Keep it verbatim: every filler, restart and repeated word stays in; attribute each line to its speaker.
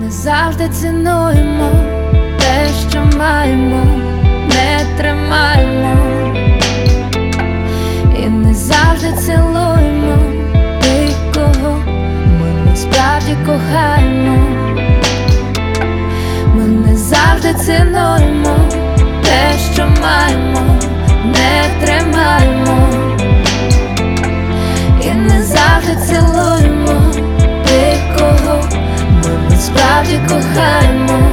Speaker 1: не завжди цінуємо те, що маємо, не тримаємо, і не завжди цілуємо тих, кого ми насправді кохаємо. Ми не завжди цінуємо те, що маємо, не тримаємо, і не завжди цілуємо тих, кого ми насправді кохаємо.